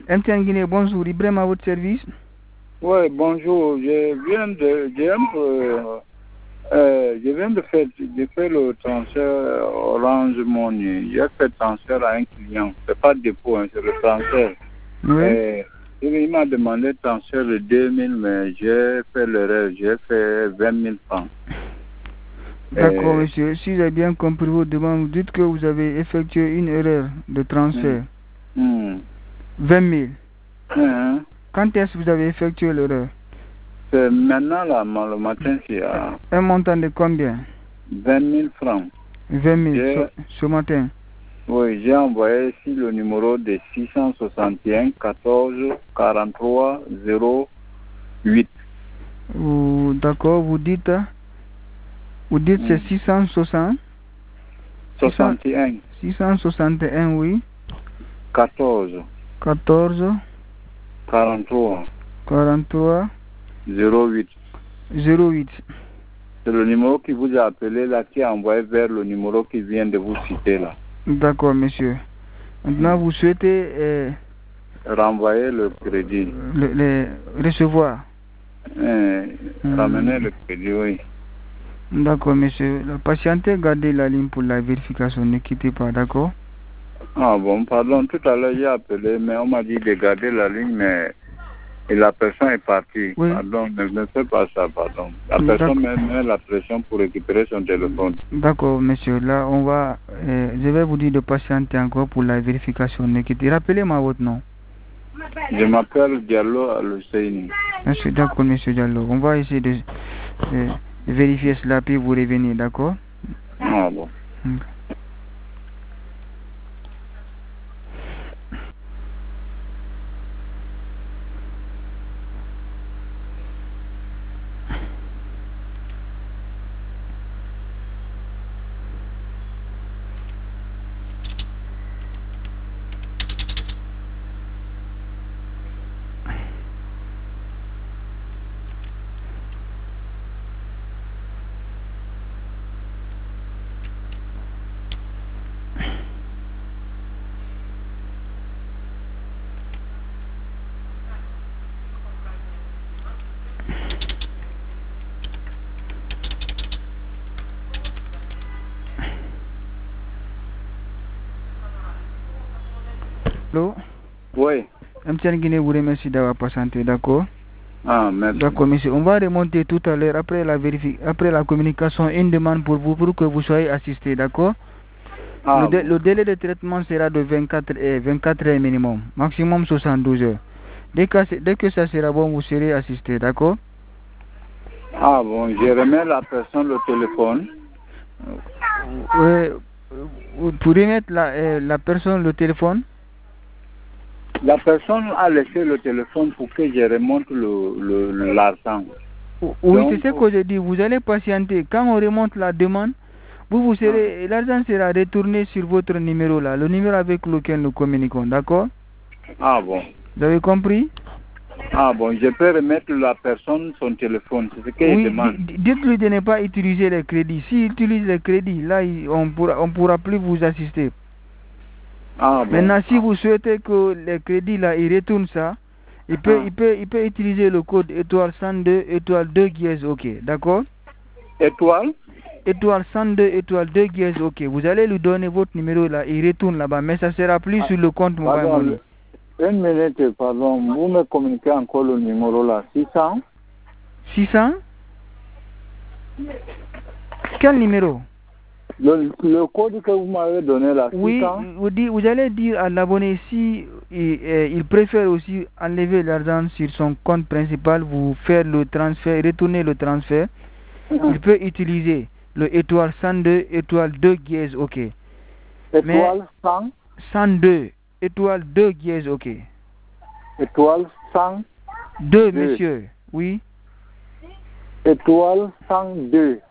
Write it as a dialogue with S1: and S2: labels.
S1: MTN Guinée, bonjour. Ibrahim à votre service.
S2: Oui, bonjour. Je viens de faire le transfert Orange Money. J'ai fait le transfert à un client. C'est pas dépôt, hein, c'est le transfert.
S1: Oui.
S2: Il m'a demandé de transfert de 2000, mais j'ai fait l'erreur. J'ai fait 20 000 francs.
S1: D'accord, monsieur. Si j'ai bien compris vos demandes, vous dites que vous avez effectué une erreur de transfert. 20 000. Quand est-ce que vous avez effectué l'erreur?
S2: C'est maintenant, là, le matin, c'est
S1: un montant de combien?
S2: 20 000 francs.
S1: 20 000 ce matin?
S2: Oui, j'ai envoyé ici le numéro de 661 14 43 08.
S1: D'accord, vous dites c'est 660
S2: 61.
S1: 661, oui.
S2: 14
S1: 43
S2: 08.
S1: 08.
S2: C'est le numéro qui vous a appelé là, qui a envoyé vers le numéro qui vient de vous citer là.
S1: D'accord, monsieur. Maintenant, vous souhaitez
S2: renvoyer le crédit.
S1: Recevoir.
S2: Ramener le crédit, oui.
S1: D'accord, monsieur. Patientez, gardez la ligne pour la vérification. Ne quittez pas, d'accord?
S2: Ah bon, pardon. Tout à l'heure, j'ai appelé, mais on m'a dit de garder la ligne, mais la personne est partie.
S1: Oui.
S2: Pardon, ne fais pas ça, pardon. La personne met la pression pour récupérer son téléphone.
S1: D'accord, monsieur. Là, je vais vous dire de patienter encore pour la vérification. Ne quittez. Rappelez-moi votre nom.
S2: Je m'appelle Diallo Al-Husseini.
S1: Monsieur, d'accord, monsieur Diallo. On va essayer de vérifier cela, puis vous revenir, d'accord?
S2: Ah bon.
S1: Allô?
S2: Oui.
S1: MTN Guinée vous remercie d'avoir patienté, d'accord?
S2: Ah, merci.
S1: D'accord, monsieur. On va remonter tout à l'heure, après la communication, une demande pour vous, pour que vous soyez assisté, d'accord?
S2: Ah,
S1: le délai de traitement sera de 24 heures minimum, maximum 72 heures. Dès que ça sera bon, vous serez assisté, d'accord?
S2: Ah bon, je remets la personne le téléphone.
S1: Pour remettre la personne le téléphone?
S2: La personne a laissé le téléphone pour que je remonte l'argent.
S1: Oui, c'est ce que je dis. Vous allez patienter. Quand on remonte la demande, l'argent sera retourné sur votre numéro là, le numéro avec lequel nous communiquons, d'accord?
S2: Ah bon.
S1: Vous avez compris?
S2: Ah bon, je peux remettre la personne son téléphone, c'est ce qu'elle demande.
S1: Dites-lui de ne pas utiliser les crédits. S'il utilise les crédits, là, on pourra plus vous assister.
S2: Ah bon.
S1: Maintenant, si vous souhaitez que les crédits là, il retourne ça, il peut utiliser le code étoile 102 étoile 2 dièse OK, d'accord?
S2: Étoile
S1: 102 étoile 2 dièse OK. Vous allez lui donner votre numéro là, il retourne là-bas, mais ça sera plus sur le compte Mobile Money.
S2: Une minute, pardon, vous me communiquez encore le numéro là, 600
S1: 600? Quel numéro?
S2: Le code que vous m'avez donné là, 600?
S1: Oui, vous allez dire à l'abonné si il préfère aussi enlever l'argent sur son compte principal, vous faire le transfert, retourner le transfert. Il peut utiliser le étoile 102 étoile 2 dièse OK.
S2: Étoile
S1: 102 étoile 2 dièse OK.
S2: Étoile 102.
S1: 2, monsieur, oui.
S2: Étoile 102.